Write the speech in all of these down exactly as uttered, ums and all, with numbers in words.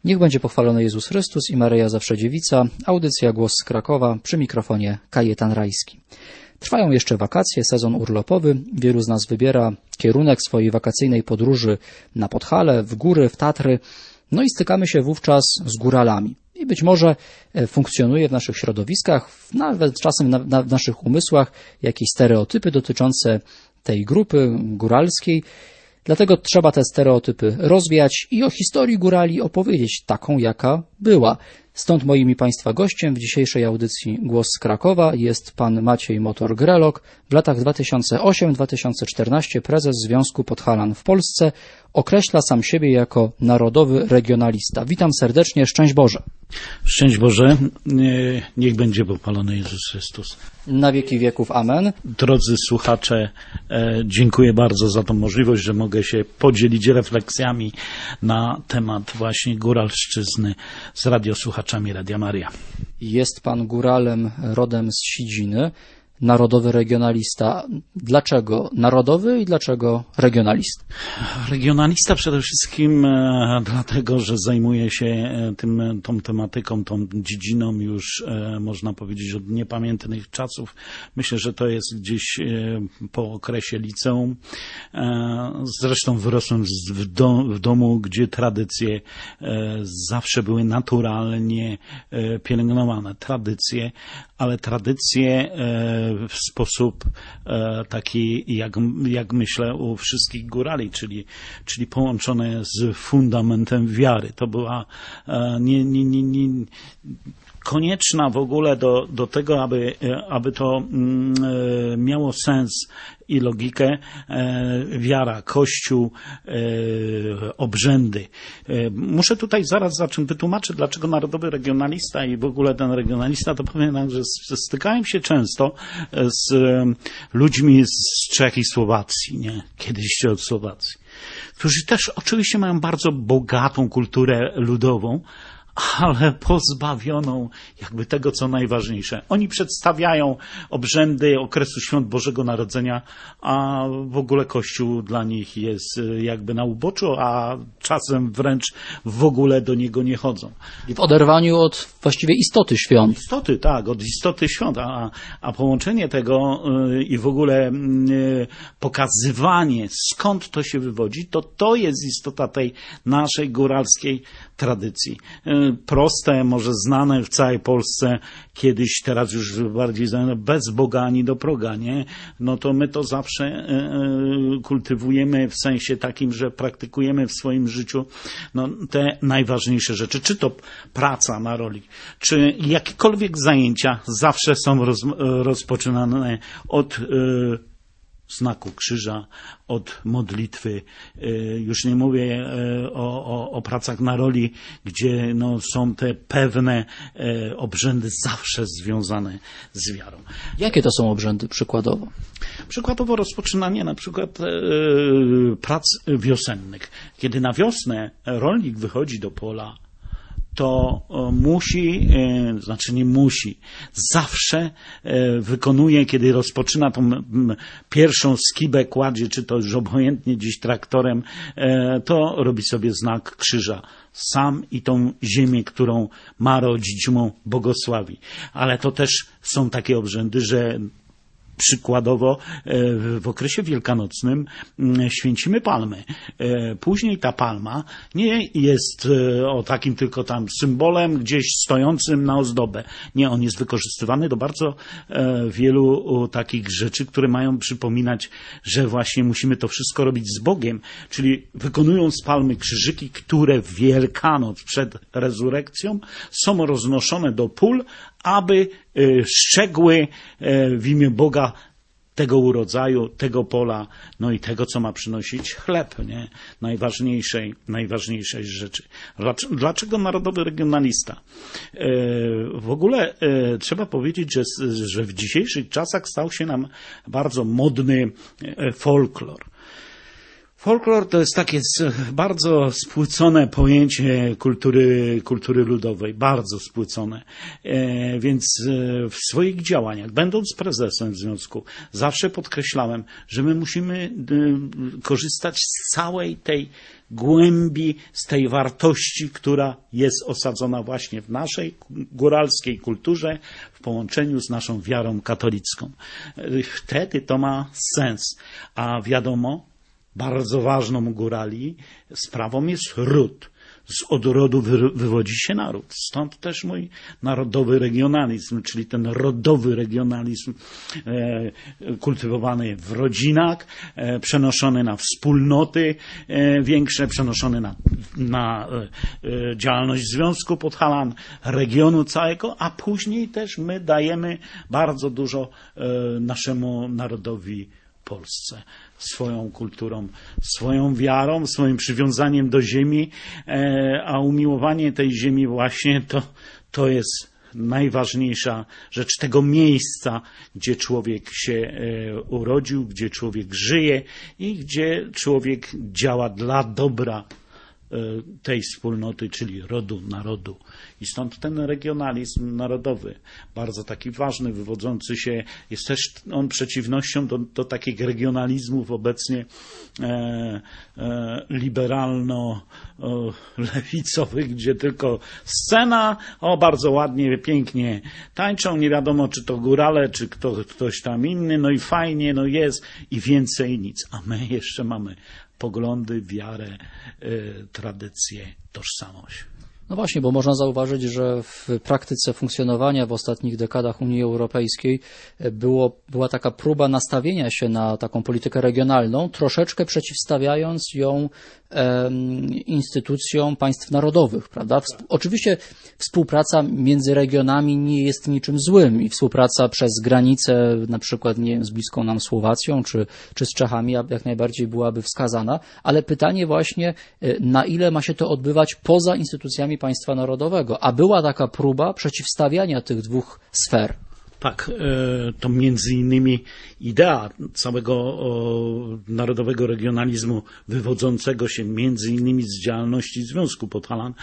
Niech będzie pochwalony Jezus Chrystus i Maryja Zawsze Dziewica. Audycja Głos z Krakowa, przy mikrofonie Kajetan Rajski. Trwają jeszcze wakacje, sezon urlopowy. Wielu z nas wybiera kierunek swojej wakacyjnej podróży na Podhale, w góry, w Tatry. No i stykamy się wówczas z góralami. I być może funkcjonuje w naszych środowiskach, nawet czasem na, na, w naszych umysłach jakieś stereotypy dotyczące tej grupy góralskiej. Dlatego trzeba te stereotypy rozwiać i o historii górali opowiedzieć taką, jaka była. Stąd moim i Państwa gościem w dzisiejszej audycji Głos z Krakowa jest pan Maciej Motor-Grelok, w latach dwa tysiące ósmym do dwa tysiące czternastego prezes Związku Podhalan w Polsce. Określa sam siebie jako narodowy regionalista. Witam serdecznie, szczęść Boże. Szczęść Boże, niech będzie pochwalony Jezus Chrystus. Na wieki wieków, amen. Drodzy słuchacze, dziękuję bardzo za tą możliwość, że mogę się podzielić refleksjami na temat właśnie góralszczyzny z radiosłuchaczami Radia Maria. Jest pan góralem rodem z Sidziny, narodowy regionalista. Dlaczego narodowy i dlaczego regionalista? Regionalista przede wszystkim e, dlatego, że zajmuję się tym, tą tematyką, tą dziedziną już e, można powiedzieć od niepamiętnych czasów. Myślę, że to jest gdzieś e, po okresie liceum. E, zresztą wyrosłem z, w, do, w domu, gdzie tradycje e, zawsze były naturalnie e, pielęgnowane. Tradycje, ale tradycje e, w sposób e, taki, jak, jak myślę, u wszystkich górali, czyli, czyli połączone z fundamentem wiary. To była e, nie, nie, nie, nie, konieczna w ogóle do, do tego, aby, aby to mm, e, miało sens i logikę, e, wiara, Kościół, e, obrzędy. E, muszę tutaj zaraz zacząć wytłumaczyć, dlaczego narodowy regionalista i w ogóle ten regionalista, to powiem, że stykałem się często z e, ludźmi z Czech i Słowacji, nie? Kiedyś od Słowacji, którzy też oczywiście mają bardzo bogatą kulturę ludową, ale pozbawioną jakby tego, co najważniejsze. Oni przedstawiają obrzędy okresu Świąt Bożego Narodzenia, a w ogóle Kościół dla nich jest jakby na uboczu, a czasem wręcz w ogóle do niego nie chodzą. I w oderwaniu od właściwie istoty świąt. Od istoty, tak, od istoty świąt, a, a połączenie tego yy, i w ogóle yy, pokazywanie, skąd to się wywodzi, to to jest istota tej naszej góralskiej tradycji. Yy, proste, może znane w całej Polsce, kiedyś, teraz już bardziej znane, bez Boga ani do proga, nie? No to my to zawsze yy, kultywujemy w sensie takim, że praktykujemy w swoim życiu no, te najważniejsze rzeczy. Czy to praca na roli, czy jakiekolwiek zajęcia zawsze są roz, rozpoczynane od yy, znaku krzyża, od modlitwy. Już nie mówię o, o, o pracach na roli, gdzie no, są te pewne obrzędy zawsze związane z wiarą. Jakie to są obrzędy przykładowo? Przykładowo rozpoczynanie na przykład prac wiosennych. Kiedy na wiosnę rolnik wychodzi do pola, to musi, znaczy nie musi, zawsze wykonuje, kiedy rozpoczyna tą pierwszą skibę, kładzie, czy to już obojętnie gdzieś traktorem, to robi sobie znak krzyża. Sam i tą ziemię, którą ma rodzić, mu błogosławi. Ale to też są takie obrzędy, że przykładowo w okresie wielkanocnym święcimy palmy. Później ta palma nie jest o takim tylko tam symbolem gdzieś stojącym na ozdobę. Nie, on jest wykorzystywany do bardzo wielu takich rzeczy, które mają przypominać, że właśnie musimy to wszystko robić z Bogiem. Czyli wykonując z palmy krzyżyki, które w Wielkanoc przed rezurekcją są roznoszone do pól, aby szczegły w imię Boga tego urodzaju, tego pola, no i tego, co ma przynosić chleb, nie? Najważniejszej, najważniejszej rzeczy. Dlaczego narodowy regionalista? W ogóle trzeba powiedzieć, że, że w dzisiejszych czasach stał się nam bardzo modny folklor. Folklor to jest takie bardzo spłycone pojęcie kultury, kultury ludowej, bardzo spłycone. E, więc w swoich działaniach, będąc prezesem związku, zawsze podkreślałem, że my musimy e, korzystać z całej tej głębi, z tej wartości, która jest osadzona właśnie w naszej góralskiej kulturze, w połączeniu z naszą wiarą katolicką. E, wtedy to ma sens. A wiadomo, bardzo ważną u górali sprawą jest ród. Z odrodu wy, wywodzi się naród. Stąd też mój narodowy regionalizm, czyli ten rodowy regionalizm e, kultywowany w rodzinach, e, przenoszony na wspólnoty e, większe, przenoszony na, na e, działalność Związku Podhalan, regionu całego, a później też my dajemy bardzo dużo e, naszemu narodowi Polsce, swoją kulturą, swoją wiarą, swoim przywiązaniem do ziemi, a umiłowanie tej ziemi właśnie to, to jest najważniejsza rzecz tego miejsca, gdzie człowiek się urodził, gdzie człowiek żyje i gdzie człowiek działa dla dobra tej wspólnoty, czyli rodu, narodu. I stąd ten regionalizm narodowy, bardzo taki ważny, wywodzący się, jest też on przeciwnością do, do takich regionalizmów obecnie e, e, liberalno-lewicowych, gdzie tylko scena, o bardzo ładnie, pięknie tańczą, nie wiadomo czy to górale, czy kto, ktoś tam inny, no i fajnie, no jest i więcej nic. A my jeszcze mamy poglądy, wiarę, y, tradycję, tożsamość. No właśnie, bo można zauważyć, że w praktyce funkcjonowania w ostatnich dekadach Unii Europejskiej było, była taka próba nastawienia się na taką politykę regionalną, troszeczkę przeciwstawiając ją e, instytucjom państw narodowych, prawda? W, oczywiście współpraca między regionami nie jest niczym złym i współpraca przez granicę, na przykład nie wiem, z bliską nam Słowacją czy, czy z Czechami jak najbardziej byłaby wskazana, ale pytanie właśnie, na ile ma się to odbywać poza instytucjami państwa narodowego, a była taka próba przeciwstawiania tych dwóch sfer. Tak, to między innymi idea całego narodowego regionalizmu wywodzącego się między innymi z działalności Związku Podhalan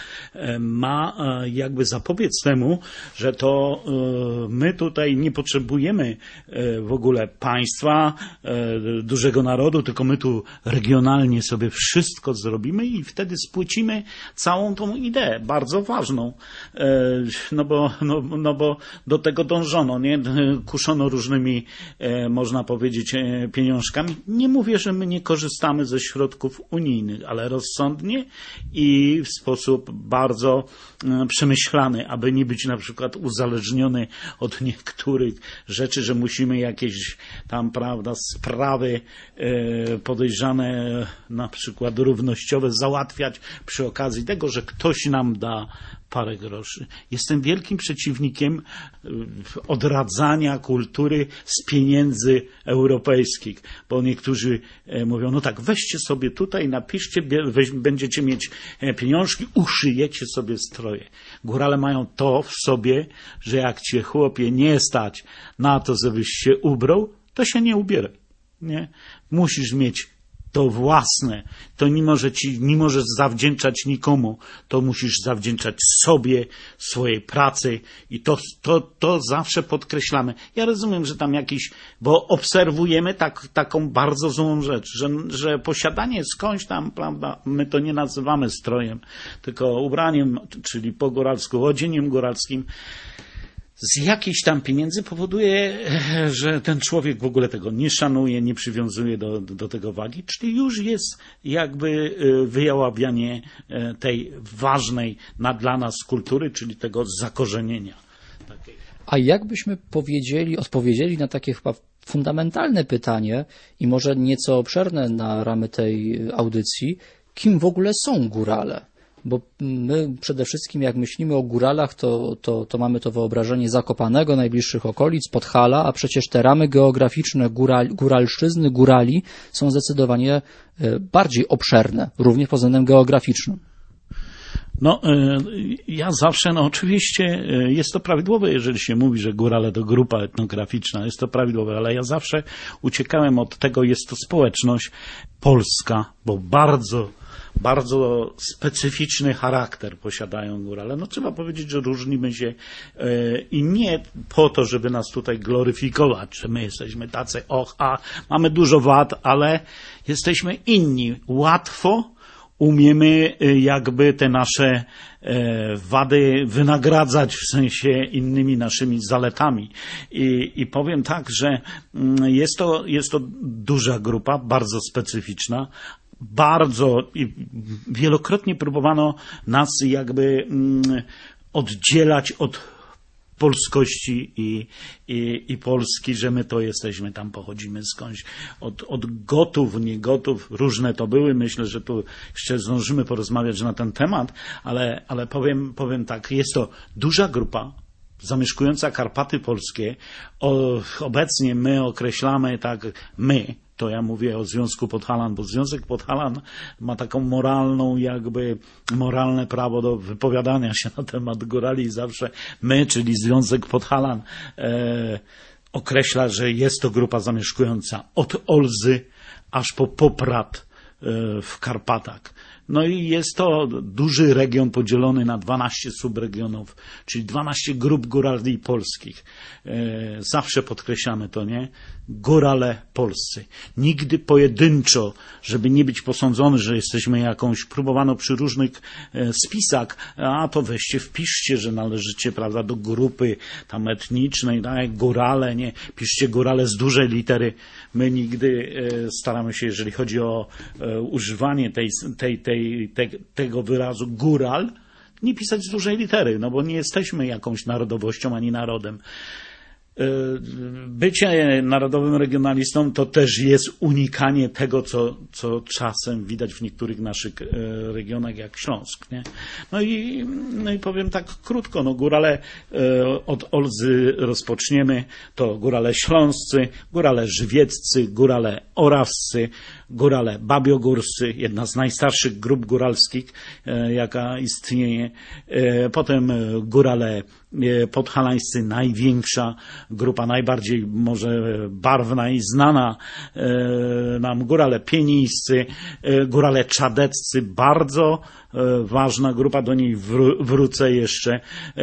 ma jakby zapobiec temu, że to my tutaj nie potrzebujemy w ogóle państwa, dużego narodu, tylko my tu regionalnie sobie wszystko zrobimy i wtedy spłycimy całą tą ideę, bardzo ważną, no bo, no, no bo do tego dążono, nie? Kuszono różnymi, e, można powiedzieć, e, pieniążkami. Nie mówię, że my nie korzystamy ze środków unijnych, ale rozsądnie i w sposób bardzo e, przemyślany, aby nie być na przykład uzależniony od niektórych rzeczy, że musimy jakieś tam, prawda, sprawy e, podejrzane, na przykład równościowe, załatwiać przy okazji tego, że ktoś nam da parę groszy. Jestem wielkim przeciwnikiem odradzania kultury z pieniędzy europejskich, bo niektórzy mówią, no tak, weźcie sobie tutaj, napiszcie, weź, będziecie mieć pieniążki, uszyjecie sobie stroje. Górale mają to w sobie, że jak cię, chłopie, nie stać na to, żebyś się ubrał, to się nie ubieraj. Nie? Musisz mieć to własne, to nie może ci, nie możesz zawdzięczać nikomu, to musisz zawdzięczać sobie, swojej pracy i to, to, to zawsze podkreślamy. Ja rozumiem, że tam jakiś, bo obserwujemy tak, taką bardzo złą rzecz, że, że posiadanie skądś tam, prawda, my to nie nazywamy strojem, tylko ubraniem, czyli po góralsku, odzieniem góralskim, z jakichś tam pieniędzy powoduje, że ten człowiek w ogóle tego nie szanuje, nie przywiązuje do, do tego wagi, czyli już jest jakby wyjaławianie tej ważnej dla nas kultury, czyli tego zakorzenienia. Takiej. A jakbyśmy powiedzieli, odpowiedzieli na takie chyba fundamentalne pytanie i może nieco obszerne na ramy tej audycji, kim w ogóle są górale? Bo my przede wszystkim jak myślimy o góralach, to, to, to mamy to wyobrażenie Zakopanego, najbliższych okolic, Podhala, a przecież te ramy geograficzne góral, góralszczyzny, górali są zdecydowanie bardziej obszerne, również pod względem geograficznym. No, ja zawsze, no oczywiście jest to prawidłowe, jeżeli się mówi, że górale to grupa etnograficzna, jest to prawidłowe, ale ja zawsze uciekałem od tego, jest to społeczność polska, bo bardzo, bardzo specyficzny charakter posiadają górale. No trzeba powiedzieć, że różnimy się i nie po to, żeby nas tutaj gloryfikować, że my jesteśmy tacy, och, a mamy dużo wad, ale jesteśmy inni. Łatwo umiemy jakby te nasze wady wynagradzać w sensie innymi naszymi zaletami. I, i powiem tak, że jest to, jest to duża grupa, bardzo specyficzna, bardzo i wielokrotnie próbowano nas jakby oddzielać od polskości i, i, i Polski, że my to jesteśmy, tam pochodzimy skądś, od, od Gotów, nie Gotów, różne to były. Myślę, że tu jeszcze zdążymy porozmawiać na ten temat, ale, ale powiem, powiem tak, jest to duża grupa zamieszkująca Karpaty Polskie. O, obecnie my określamy tak, my, to ja mówię o Związku Podhalan, bo Związek Podhalan ma taką moralną, jakby moralne prawo do wypowiadania się na temat górali i zawsze my, czyli Związek Podhalan, e, określa, że jest to grupa zamieszkująca od Olzy aż po Poprad e, w Karpatach. No i jest to duży region podzielony na dwanaście subregionów, czyli dwanaście grup górali polskich. Zawsze podkreślamy to, nie? Górale polscy. Nigdy pojedynczo, żeby nie być posądzony, że jesteśmy jakąś, próbowano przy różnych spisach, a to weźcie, wpiszcie, że należycie, prawda, do grupy tam etnicznej, tak, górale, nie? Piszcie górale z dużej litery. My nigdy staramy się, jeżeli chodzi o używanie tej, tej, tej, te, tego wyrazu góral, nie pisać z dużej litery, no bo nie jesteśmy jakąś narodowością ani narodem. Bycie narodowym regionalistą to też jest unikanie tego, co, co czasem widać w niektórych naszych regionach, jak Śląsk, nie? No i, no i powiem tak krótko, no górale od Olzy rozpoczniemy, to górale śląscy, górale żywieccy, górale orawscy, górale babiogórscy, jedna z najstarszych grup góralskich, jaka istnieje. Potem górale podhalańscy, największa grupa, najbardziej może barwna i znana nam, górale pienijscy, górale czadeccy, bardzo ważna grupa, do niej wrócę jeszcze,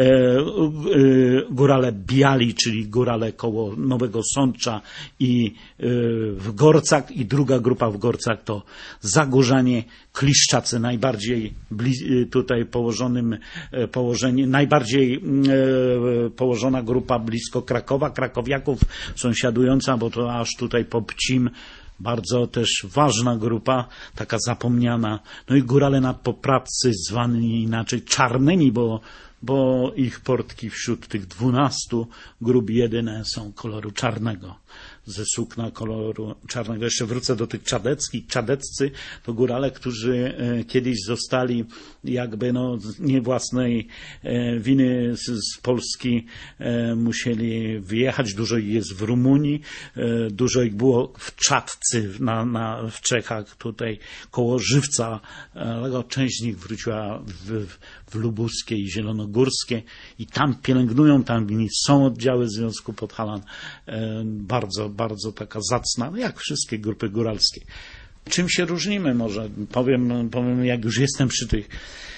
górale biali, czyli górale koło Nowego Sącza i w Gorcach, i druga grupa w Gorcach to Zagórzanie, Kliszczacy, najbardziej tutaj położonym położenie, najbardziej położona grupa blisko Krakowa, krakowiaków sąsiadująca, bo to aż tutaj po Pcim, bardzo też ważna grupa, taka zapomniana. No i górale nadpoprawcy, zwani inaczej czarnymi, bo, bo ich portki wśród tych dwunastu grup jedyne są koloru czarnego, ze sukna koloru czarnego. Jeszcze wrócę do tych czadeckich. Czadeccy to górale, którzy kiedyś zostali jakby no nie własnej winy z, z Polski musieli wyjechać. Dużo ich jest w Rumunii, dużo ich było w Czadcy na, na, w Czechach, tutaj koło Żywca, ale część z nich wróciła w, w Lubuskie i Zielonogórskie i tam pielęgnują, tam są oddziały Związku Podhalan. Bardzo, bardzo taka zacna, jak wszystkie grupy góralskie. Czym się różnimy może? Powiem, powiem jak już jestem przy tych.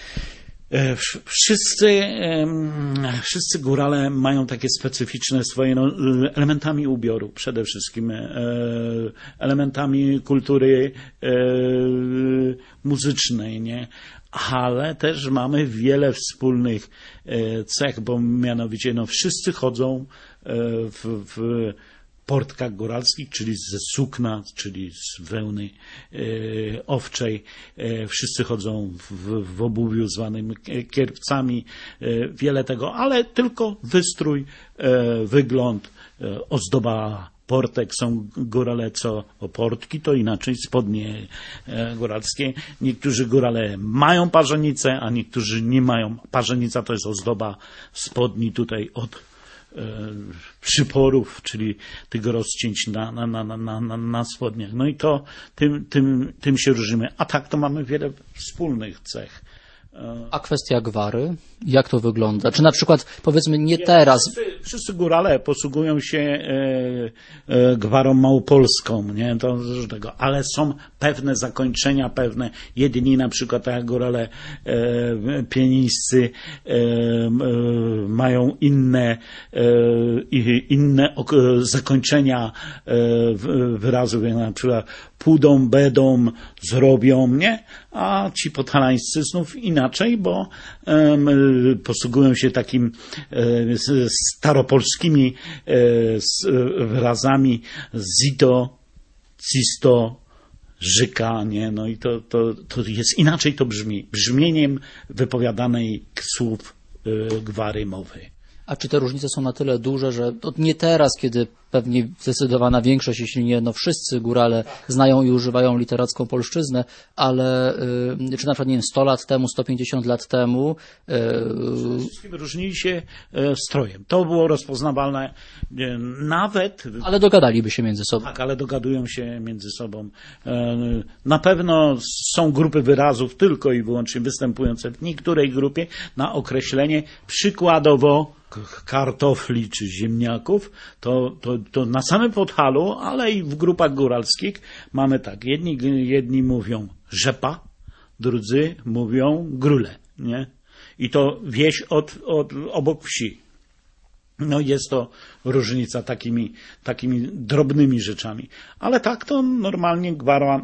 Wszyscy, wszyscy górale mają takie specyficzne swoje, no, elementami ubioru przede wszystkim, elementami kultury muzycznej, nie? Ale też mamy wiele wspólnych cech, bo mianowicie no, wszyscy chodzą w, w portkach góralskich, czyli ze sukna, czyli z wełny e, owczej. E, wszyscy chodzą w, w obuwiu zwanym kierpcami. E, wiele tego, ale tylko wystrój, e, wygląd, e, ozdoba portek. Są górale, co o portki, to inaczej spodnie e, góralskie. Niektórzy górale mają parzenice, a niektórzy nie mają. Parzenica to jest ozdoba spodni tutaj od przyporów, czyli tych rozcięć na, na, na, na, na, na spodniach. No i to tym, tym, tym się różnimy. A tak to mamy wiele wspólnych cech. A kwestia gwary? Jak to wygląda? Czy na przykład, powiedzmy, nie teraz... Wszyscy, wszyscy górale posługują się e, e, gwarą małopolską, nie? To tego, ale są pewne zakończenia, pewne, jedni na przykład tak jak górale e, pienińscy e, e, mają inne, e, inne ok, zakończenia e, wyrazów, jak na przykład pójdą, będą, zrobią, nie? A ci podhalańscy znów inaczej, bo um, posługują się takim e, staropolskimi e, z, wyrazami zito, cisto, żyka, nie? No i to, to, to jest inaczej to brzmi, brzmieniem wypowiadanej słów e, gwary mowy. A czy te różnice są na tyle duże, że nie teraz, kiedy pewnie zdecydowana większość, jeśli nie no wszyscy górale znają i używają literacką polszczyznę, ale y, czy na przykład nie wiem, sto lat temu, sto pięćdziesiąt lat temu... Y, Wszystkim różnili się y, strojem. To było rozpoznawalne y, nawet... Ale dogadaliby się między sobą. Tak, ale dogadują się między sobą. Y, na pewno są grupy wyrazów tylko i wyłącznie występujące w niektórej grupie na określenie przykładowo kartofli czy ziemniaków, to, to, to na samym Podhalu, ale i w grupach góralskich mamy tak, jedni, jedni mówią rzepa, drudzy mówią grule, nie? I to wieś od, od obok wsi. No jest to różnica takimi, takimi drobnymi rzeczami. Ale tak to normalnie gwara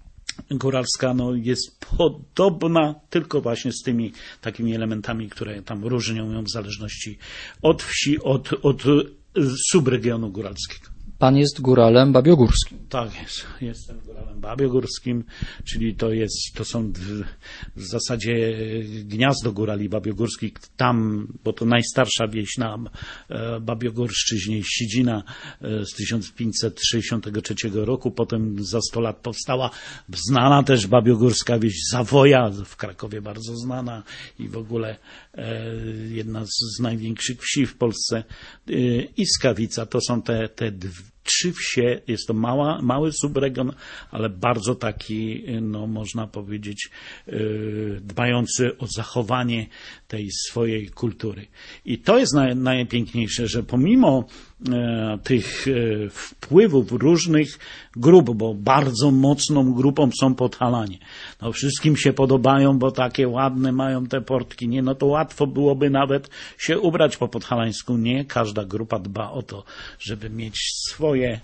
góralska no, jest podobna tylko właśnie z tymi takimi elementami, które tam różnią ją w zależności od wsi, od, od subregionu góralskiego. Pan jest góralem babiogórskim. Tak jest. Jestem góralem babiogórskim, czyli to jest, to są w, w zasadzie gniazdo górali babiogórskich. Tam, bo to najstarsza wieś na e, Babiogórszczyźnie, Sidzina e, z tysiąc pięćset sześćdziesiątego trzeciego roku. Potem za sto lat powstała znana też babiogórska wieś Zawoja, w Krakowie bardzo znana i w ogóle e, jedna z, z największych wsi w Polsce. E, I Skawica. To są te, te dwie trzy wsie, jest to mała, mały subregion, ale bardzo taki, no można powiedzieć, yy, dbający o zachowanie tej swojej kultury. I to jest naj, najpiękniejsze, że pomimo e, tych e, wpływów różnych grup, bo bardzo mocną grupą są Podhalanie. No wszystkim się podobają, bo takie ładne mają te portki, nie? No to łatwo byłoby nawet się ubrać po podhalańsku. Nie, każda grupa dba o to, żeby mieć swoje.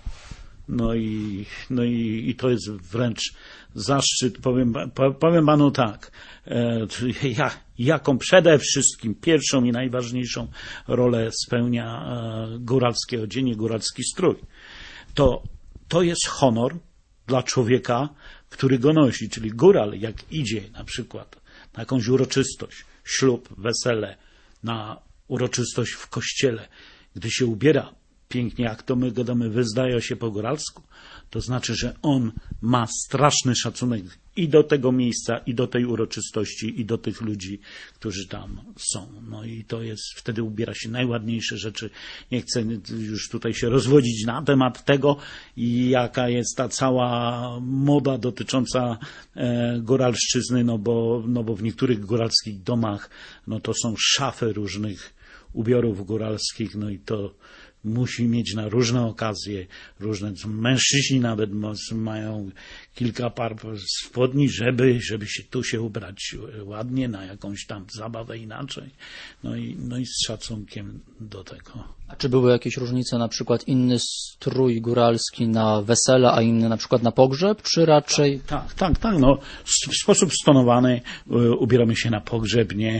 No i, no i, i to jest wręcz zaszczyt. Powiem, powiem panu tak, e, ja, jaką przede wszystkim pierwszą i najważniejszą rolę spełnia e, góralskie odzienie, góralski strój. To, to jest honor dla człowieka, który go nosi. Czyli góral, jak idzie na przykład na jakąś uroczystość, ślub, wesele, na uroczystość w kościele, gdy się ubiera pięknie, jak to my gadamy, wyzdaje się po góralsku, to znaczy, że on ma straszny szacunek i do tego miejsca, i do tej uroczystości, i do tych ludzi, którzy tam są. No i to jest, wtedy ubiera się najładniejsze rzeczy. Nie chcę już tutaj się rozwodzić na temat tego, jaka jest ta cała moda dotycząca e, góralszczyzny, no bo, no bo w niektórych góralskich domach, no to są szafy różnych ubiorów góralskich, no i to musi mieć na różne okazje, różne, mężczyźni nawet mają kilka par spodni, żeby, żeby się tu się ubrać ładnie, na jakąś tam zabawę inaczej. No i, no i z szacunkiem do tego. A czy były jakieś różnice, na przykład inny strój góralski na wesele, a inny na przykład na pogrzeb, czy raczej... Tak, tak, tak, no w sposób stonowany ubieramy się na pogrzeb, nie?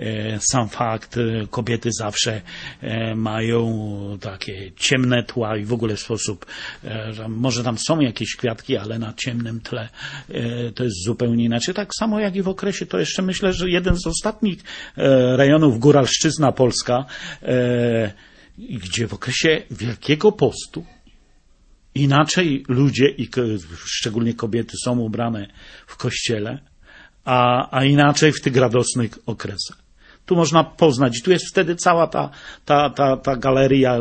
Sam fakt, kobiety zawsze mają takie ciemne tła i w ogóle w sposób, że może tam są jakieś kwiatki, ale na ciemnym tle to jest zupełnie inaczej. Tak samo jak i w okresie, to jeszcze myślę, że jeden z ostatnich rejonów Góralszczyzna Polska, gdzie w okresie Wielkiego Postu inaczej ludzie i szczególnie kobiety są ubrane w kościele, a, a inaczej w tych radosnych okresach. Tu można poznać. I tu jest wtedy cała ta, ta, ta, ta galeria.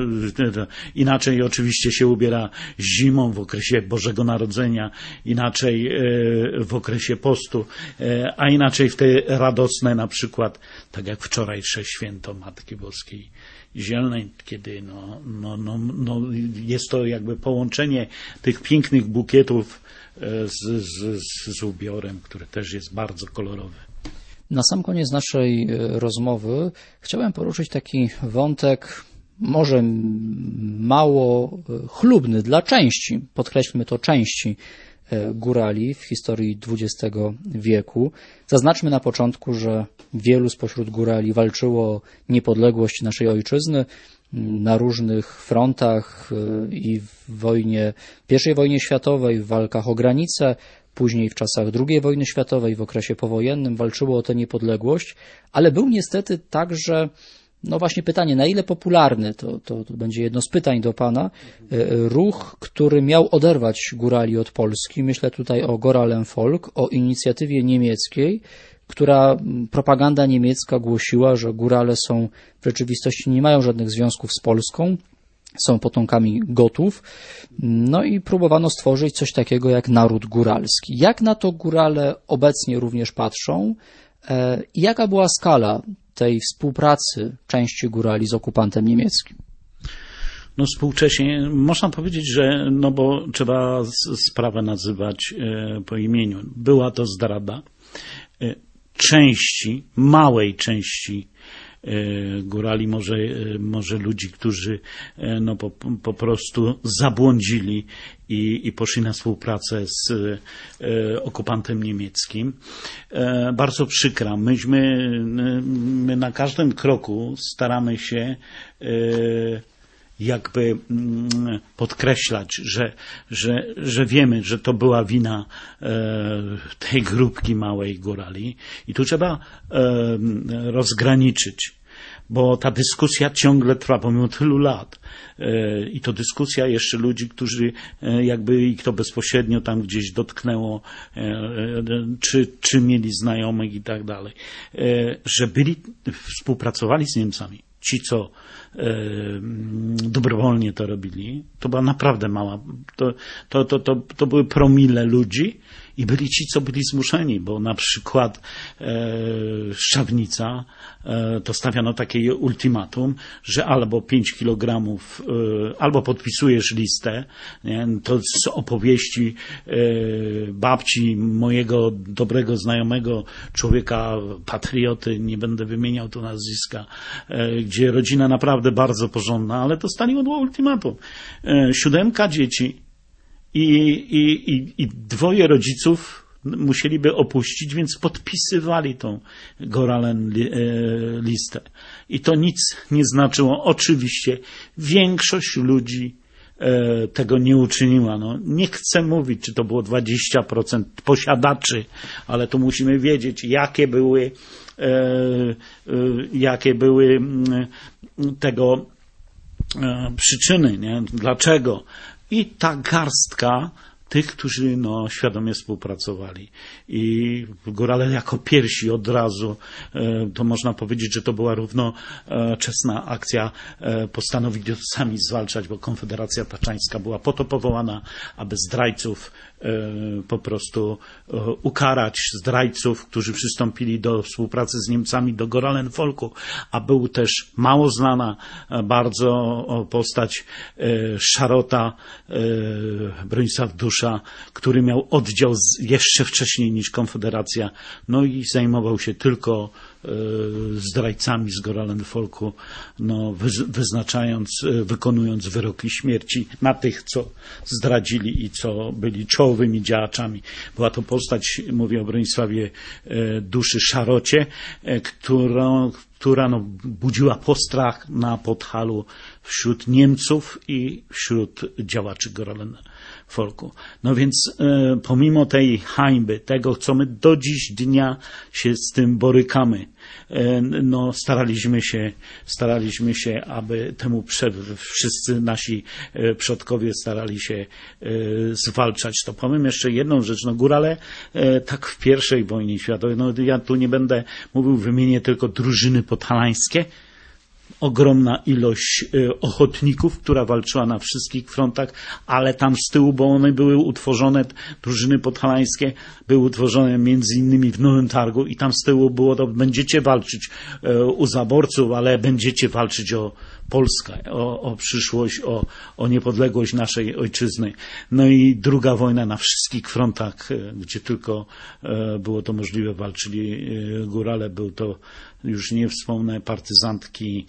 Inaczej oczywiście się ubiera zimą w okresie Bożego Narodzenia, inaczej w okresie postu, a inaczej w te radosne na przykład, tak jak wczorajsze święto Matki Boskiej Zielnej, kiedy no, no, no, no jest to jakby połączenie tych pięknych bukietów z, z, z ubiorem, który też jest bardzo kolorowy. Na sam koniec naszej rozmowy chciałem poruszyć taki wątek może mało chlubny dla części, podkreślmy to, części górali w historii dwudziestego wieku. Zaznaczmy na początku, że wielu spośród górali walczyło o niepodległość naszej ojczyzny na różnych frontach i w wojnie, pierwszej wojnie światowej, w walkach o granice, później w czasach drugiej wojny światowej, w okresie powojennym walczyło o tę niepodległość, ale był niestety także, no właśnie pytanie, na ile popularny, to, to, to będzie jedno z pytań do Pana, ruch, który miał oderwać górali od Polski. Myślę tutaj o Goralenvolk, o inicjatywie niemieckiej, która propaganda niemiecka głosiła, że górale są w rzeczywistości nie mają żadnych związków z Polską, są potomkami Gotów, no i próbowano stworzyć coś takiego jak naród góralski. Jak na to górale obecnie również patrzą i jaka była skala tej współpracy części górali z okupantem niemieckim? No współcześnie można powiedzieć, że, no bo trzeba sprawę nazywać po imieniu. Była to zdrada części, małej części górali, może, może ludzi, którzy no po, po prostu zabłądzili i, i poszli na współpracę z okupantem niemieckim. Bardzo przykra. Myśmy, my na każdym kroku staramy się jakby podkreślać, że, że, że wiemy, że to była wina tej grupki małej górali i tu trzeba rozgraniczyć, bo ta dyskusja ciągle trwa pomimo tylu lat i to dyskusja jeszcze ludzi, którzy jakby ich to bezpośrednio tam gdzieś dotknęło, czy, czy mieli znajomych i tak dalej, że byli, współpracowali z Niemcami. Ci, co e, dobrowolnie to robili, to była naprawdę mała, to, to, to, to, to były promile ludzi i byli ci, co byli zmuszeni, bo na przykład e, Szczawnica e, to stawiano takie ultimatum, że albo pięć kilogramów, e, albo podpisujesz listę, nie? To z opowieści e, babci mojego dobrego znajomego człowieka, patrioty, nie będę wymieniał tu nazwiska, e, gdzie rodzina naprawdę bardzo porządna, ale dostali od ultimatum. E, siódemka dzieci i, i, i, i dwoje rodziców musieliby opuścić, więc podpisywali tą Goralen listę. I to nic nie znaczyło. Oczywiście większość ludzi tego nie uczyniła. No, nie chcę mówić, czy to było dwadzieścia procent posiadaczy, ale to musimy wiedzieć, jakie były, jakie były tego przyczyny, nie? Dlaczego? I ta garstka tych, którzy no, świadomie współpracowali. I górale jako pierwsi od razu, to można powiedzieć, że to była równoczesna akcja, postanowili sami zwalczać, bo Konfederacja Taczańska była po to powołana, aby zdrajców po prostu ukarać, zdrajców, którzy przystąpili do współpracy z Niemcami, do Goralenvolku, a był też mało znana bardzo postać Szarota, Bronisław Dusza, który miał oddział jeszcze wcześniej niż Konfederacja, no i zajmował się tylko zdrajcami z Goralenvolku, no, wyznaczając, wykonując wyroki śmierci na tych, co zdradzili i co byli czołowymi działaczami. Była to postać, mówię o Bronisławie Duszy Szarocie, którą, która no, budziła postrach na Podhalu wśród Niemców i wśród działaczy Goralenvolku. No więc e, pomimo tej hańby, tego, co my do dziś dnia się z tym borykamy, no, staraliśmy się, staraliśmy się, aby temu prze, wszyscy nasi przodkowie starali się zwalczać. To powiem jeszcze jedną rzecz, no górale tak w pierwszej wojnie światowej, no ja tu nie będę mówił, wymienię tylko drużyny podhalańskie, ogromna ilość ochotników, która walczyła na wszystkich frontach, ale tam z tyłu, bo one były utworzone, drużyny podhalańskie były utworzone między innymi w Nowym Targu i tam z tyłu było to, będziecie walczyć u zaborców, ale będziecie walczyć o Polskę, o, o przyszłość, o, o niepodległość naszej ojczyzny. No i druga wojna na wszystkich frontach, gdzie tylko było to możliwe, walczyli górale. Był to, już nie wspomnę, partyzantki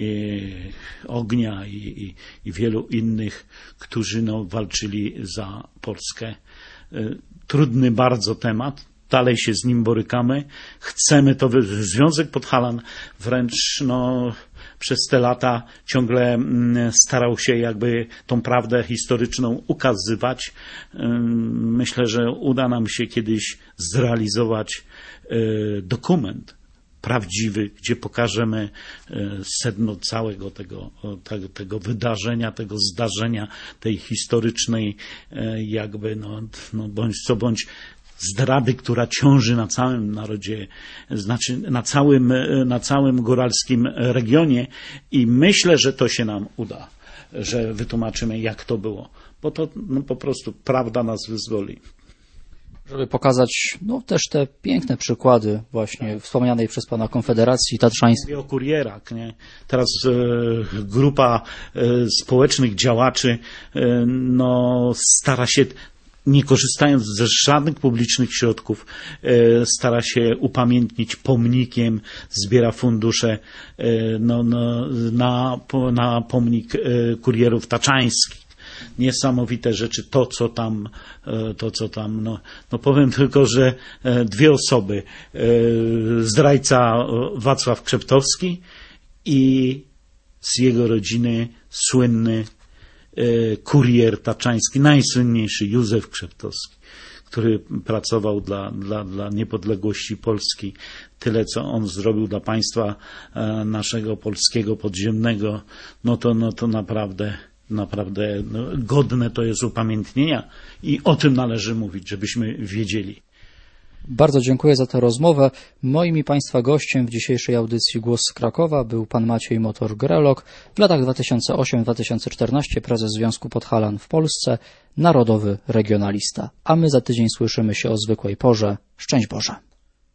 ognia i, i, i wielu innych, którzy no, walczyli za Polskę. Trudny bardzo temat. Dalej się z nim borykamy. Chcemy to, Związek Podhalan wręcz no, przez te lata ciągle starał się jakby tą prawdę historyczną ukazywać. Myślę, że uda nam się kiedyś zrealizować dokument prawdziwy, gdzie pokażemy sedno całego tego, tego, tego wydarzenia, tego zdarzenia, tej historycznej jakby, no, no bądź co bądź, zdrady, która ciąży na całym narodzie, znaczy na całym, na całym góralskim regionie i myślę, że to się nam uda, że wytłumaczymy, jak to było, bo to no, po prostu prawda nas wyzwoli. Żeby pokazać no, też te piękne przykłady właśnie wspomnianej przez Pana Konfederacji Tatrzańskiej. Mówię o kurierach, nie? Teraz e, grupa e, społecznych działaczy e, no, stara się, nie korzystając ze żadnych publicznych środków, stara się upamiętnić pomnikiem, zbiera fundusze no, no, na, na pomnik kurierów taczańskich. Niesamowite rzeczy, to co tam, to co tam, no, no powiem tylko, że dwie osoby, zdrajca Wacław Krzeptowski i z jego rodziny słynny kurier taczański, najsłynniejszy Józef Krzeptowski, który pracował dla, dla, dla niepodległości Polski. Tyle, co on zrobił dla państwa naszego polskiego podziemnego, no to, no to naprawdę, naprawdę no, godne to jest upamiętnienia i o tym należy mówić, żebyśmy wiedzieli. Bardzo dziękuję za tę rozmowę. Moim i Państwa gościem w dzisiejszej audycji Głos z Krakowa był Pan Maciej Motor-Grelok, w latach dwa tysiące ósmym do dwa tysiące czternastego prezes Związku Podhalan w Polsce, narodowy regionalista. A my za tydzień słyszymy się o zwykłej porze. Szczęść Boże.